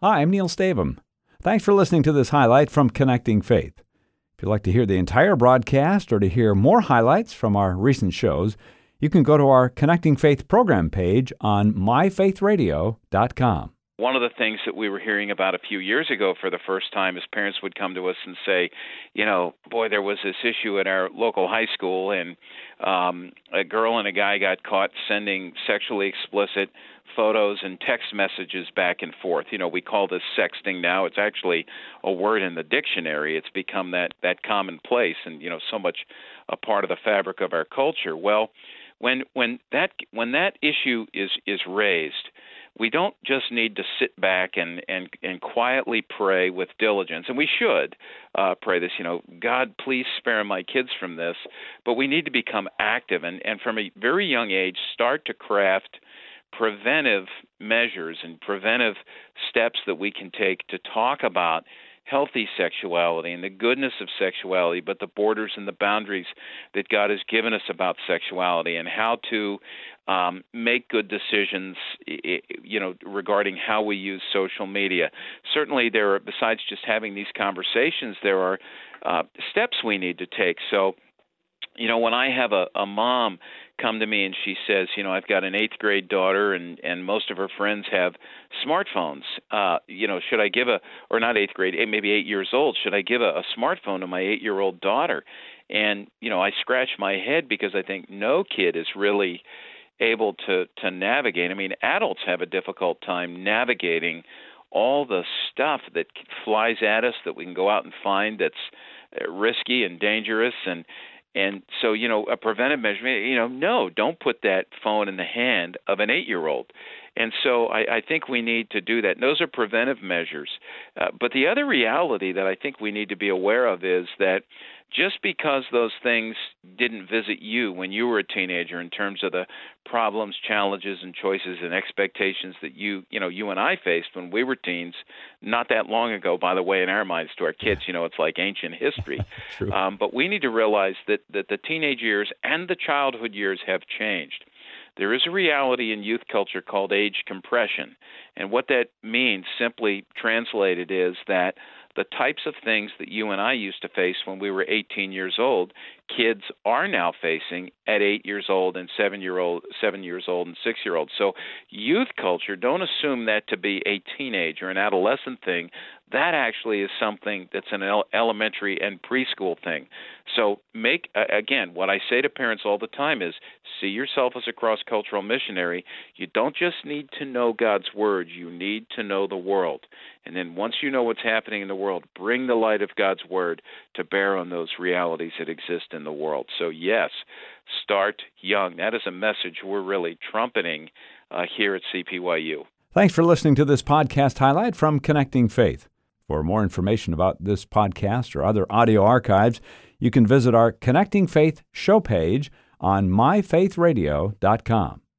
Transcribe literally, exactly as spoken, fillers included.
Hi, I'm Neil Stavum. Thanks for listening to this highlight from Connecting Faith. If you'd like to hear the entire broadcast or to hear more highlights from our recent shows, you can go to our Connecting Faith program page on my faith radio dot com. One of the things that we were hearing about a few years ago for the first time is parents would come to us and say, you know, boy, there was this issue at our local high school, and um, a girl and a guy got caught sending sexually explicit photos and text messages back and forth. You know, we call this sexting now. It's actually a word in the dictionary. It's become that, that commonplace and, you know, so much a part of the fabric of our culture. Well, when when that when that issue is, is raised, we don't just need to sit back and, and, and quietly pray with diligence, and we should uh, pray this, you know, God, please spare my kids from this, but we need to become active and, and from a very young age start to craft preventive measures and preventive steps that we can take to talk about healthy sexuality and the goodness of sexuality, but the borders and the boundaries that God has given us about sexuality and how to um, make good decisions, you know, regarding how we use social media. Certainly there are, besides just having these conversations, there are uh, steps we need to take. So, you know, when I have a, a mom come to me and she says, you know, I've got an eighth grade daughter and, and most of her friends have smartphones, uh, you know, should I give a, or not eighth grade, maybe eight years old, should I give a, a smartphone to my eight-year-old daughter? And, you know, I scratch my head because I think no kid is really able to, to navigate. I mean, adults have a difficult time navigating all the stuff that flies at us that we can go out and find that's risky and dangerous. And And so, you know, a preventive measure, you know, no, don't put that phone in the hand of an eight-year-old. And so I, I think we need to do that. And those are preventive measures. Uh, but the other reality that I think we need to be aware of is that just because those things didn't visit you when you were a teenager in terms of the problems, challenges, and choices and expectations that you, you know, you and I faced when we were teens, not that long ago, by the way, in our minds to our kids, you know, it's like ancient history. um, but we need to realize that, that the teenage years and the childhood years have changed. There is a reality in youth culture called age compression. And what that means, simply translated, is that the types of things that you and I used to face when we were eighteen years old, kids are now facing at eight years old and seven year old, seven years old and six year old. So youth culture, don't assume that to be a teenage or an adolescent thing. That actually is something that's an elementary and preschool thing. So make, again, what I say to parents all the time is see yourself as a cross-cultural missionary. You don't just need to know God's Word. You need to know the world. And then once you know what's happening in the world, bring the light of God's Word to bear on those realities that exist in the world. So yes, start young. That is a message we're really trumpeting uh, here at C P Y U. Thanks for listening to this podcast highlight from Connecting Faith. For more information about this podcast or other audio archives, you can visit our Connecting Faith show page on my faith radio dot com.